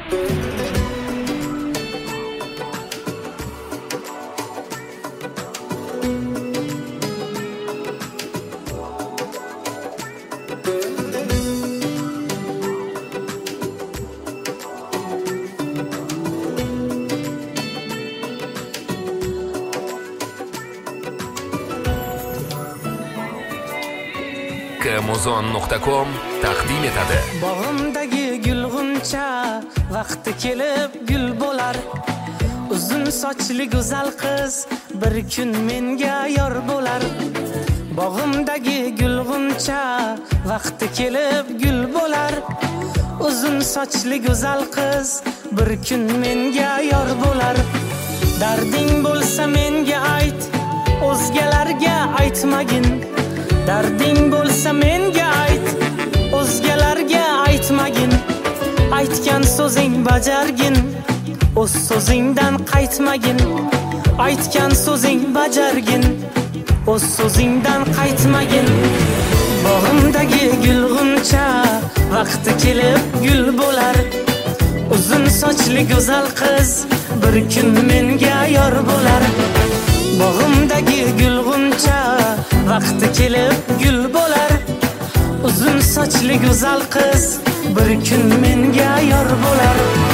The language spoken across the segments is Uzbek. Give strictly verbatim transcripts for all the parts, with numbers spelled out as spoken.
Muzon nuqta com taqdim etadi. Bog'imdagi gulg'uncha vaqti kelib gul bo'lar. Uzun sochli go'zal qiz bir kun menga yor bo'lar. Bog'imdagi gulg'uncha vaqti kelib gul bo'lar. Uzun sochli go'zal qiz bir kun menga yor bo'lar. Darding bo'lsa menga ayt, o'zgalarga aytmagin. Darding bo'lsa menga ayt, o'zgalarga aytmagin. Aytgan so'zing bajargin, o'z so'zingdan qaytmagin. Aytgan so'zing bajargin, o'z so'zingdan qaytmagin. Bog'imdagi gulg'uncha vaqti kelib gul bo'lar. Uzun sochli go'zal qiz bir kun menga yor bo'lar. Bog'imdagi gulg'uncha vaqti kelib gul bo'lar. Uzun sochli go'zal qiz bir kun menga yor bo'lar.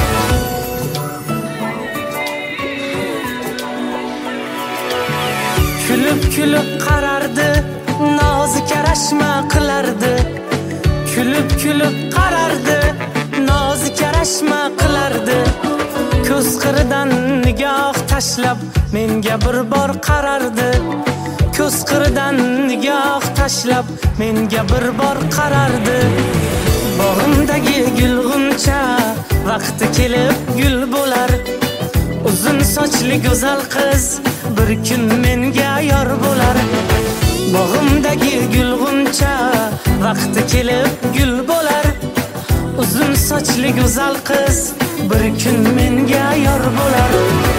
Kulib kulib qarardi, nozik arashma qilardi. Kulib kulib qarardi, nozik arashma qilardi. Ko'z qiridan nigoh tashlab menga bir bor qarardi. Ko'z qiridan nigoh tashlab menga bir bor qarardi. Bog'imdagi gulg'uncha vaqti kelib gul bo'lar. Uzun sochli go'zal qiz bir kun menga yor bo'lar. Bog'imdagi gulg'uncha vaqti kelib gul bo'lar. Uzun sochli go'zal qiz bir kun menga yor bo'lar.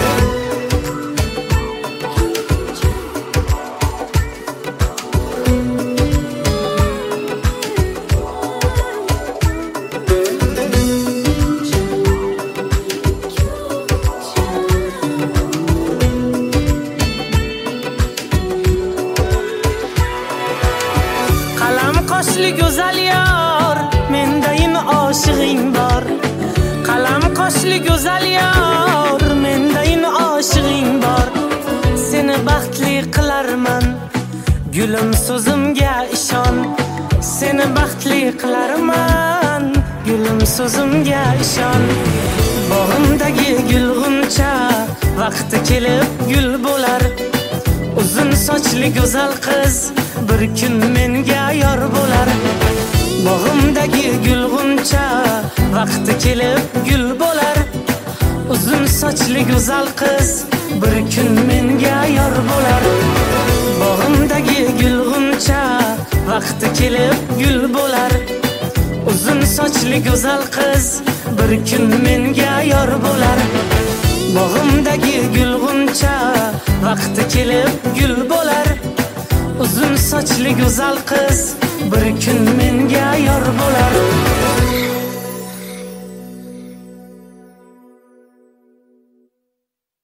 Qoshli go'zal yor, mendayin oshig'ing bor. Qalam qoshli go'zal yor, mendayin oshig'ing bor. Seni baxtli qilarman, gulim so'zimga ishon. Seni baxtli qilarman, gulim so'zimga ishon. Bog'imdagi gulg'uncha vaqti kelib gul bo'lar. Uzun sochli go'zal qiz bir kun menga yor bo'lar. Bog'imdagi gulg'uncha vaqti kelib gul bo'lar. Uzun sochli go'zal qiz bir kun menga yor bo'lar. Bog'imdagi gulg'uncha vaqti kelib gul bo'lar. Uzun sochli go'zal qiz bir kun menga yor bo'lar. Bog'imdagi gulg'uncha vaqti kelib gul bo'lar. Uzun sochli go'zal qiz bir kun menga yor bo'lar.